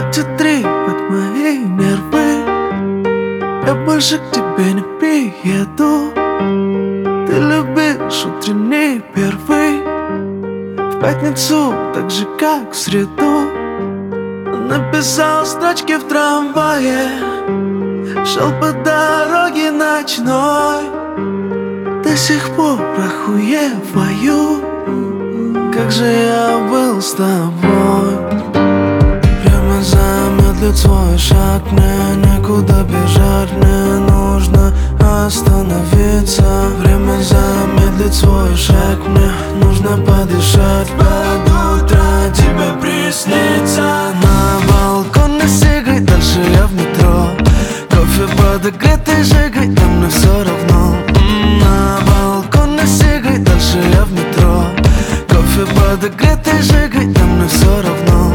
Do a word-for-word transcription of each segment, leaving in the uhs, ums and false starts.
Хватит трепать мои нервы, я больше к тебе не приеду. Ты любишь утренний первый, в пятницу так же, как в среду. Написал строчки в трамвае, шел по дороге ночной. До сих пор охуеваю, как же я был с тобой. Время замедлит свой шаг, мне некуда бежать, мне нужно остановиться. Время замедлит свой шаг, мне нужно подышать. Под утро тебе приснится. На балконе сигарет, дальше я в метро. Кофе подогретый жигой, а мне все равно. На балконе сигарет, дальше я в метро. Кофе подогретый жигой, а мне все равно.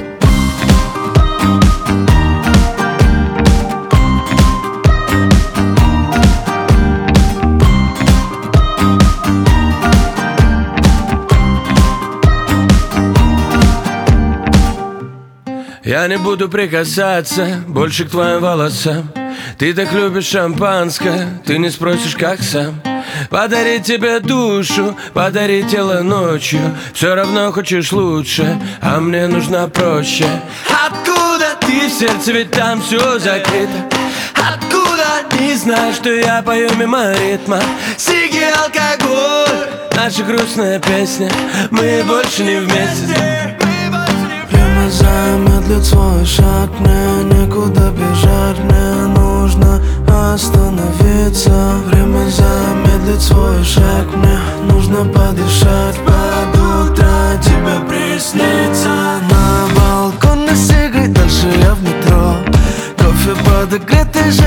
Я не буду прикасаться больше к твоим волосам. Ты так любишь шампанское, ты не спросишь, как сам. Подарить тебе душу, подарить тело ночью. Все равно хочешь лучше, а мне нужно проще. Откуда ты в сердце, ведь там все закрыто? Откуда не знаешь, что я пою мимо ритма? Сиги, алкоголь, наша грустная песня. Мы больше не вместе. Время замедлит свой шаг, мне некуда бежать, мне нужно остановиться. Время замедлит свой шаг, мне нужно подышать. Под утро тебе приснится. На балконе сигарет, дальше я в метро. Кофе подогретый